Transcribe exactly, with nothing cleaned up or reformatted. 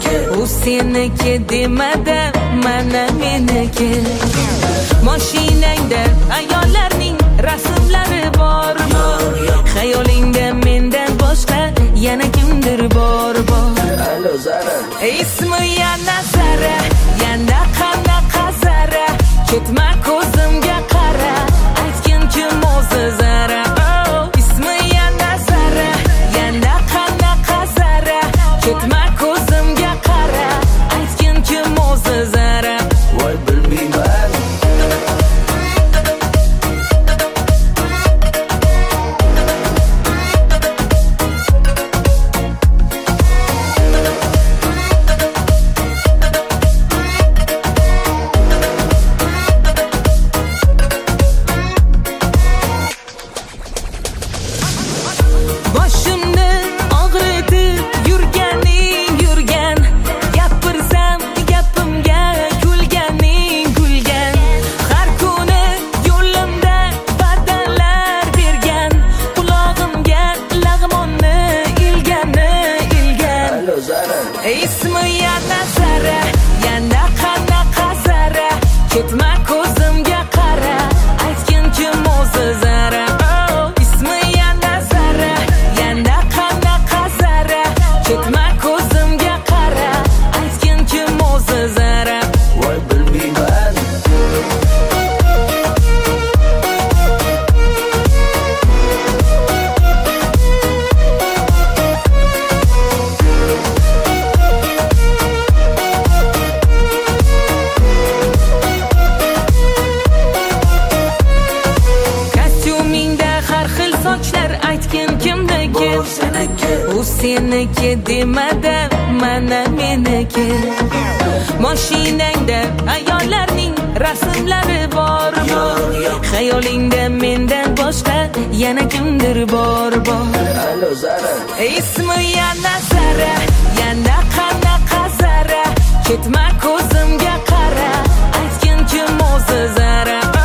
u seniki demadi, mana meniki. Mashinangda ayollarning rasmlari bormi? Xayolingda mendan boshqa yana kimdir bor bor. Alo Zara, ismi yana Zara, yana qanaqa Zara? Ketma ko'zimga qara, aytgin kim o'zi Zara? Oh, ismi yana Zara, yana qanaqa Zara? Ketma ko'zimga qara, aytgin kim o'zi Zara? voy bilmayman. Boshimni og'ritib yurganing yurgan, gapirsam gapimga kulganing kulgan. Har kuni yo'limda badallar bergan, qulog'imga lag'monni ilgani ilgan. Alo Zara, Ismi yana Zara, yana qanaqa Zara? Ketma ko'zimga qara, aytgin kim o'zi Zara? Oh, ismi yana Zara, yana qanaqa Zara? Ketma ko'zimga qara, aytgin kim o'zi Zara? voy bilmayman. Kostyumingda har xil sochlar, aytgin kimniki? Bu seniki, u seniki demadi, mana meniki. Mashinangda ayollarning rasmlari bormi? Xayolingda mendan boshqa yana kimdir bor bor. alo Zara, Ismi yana Zara, yana qanaqa Zara? Ketma ko'zimga qara, aytgin kim o'zi Zara?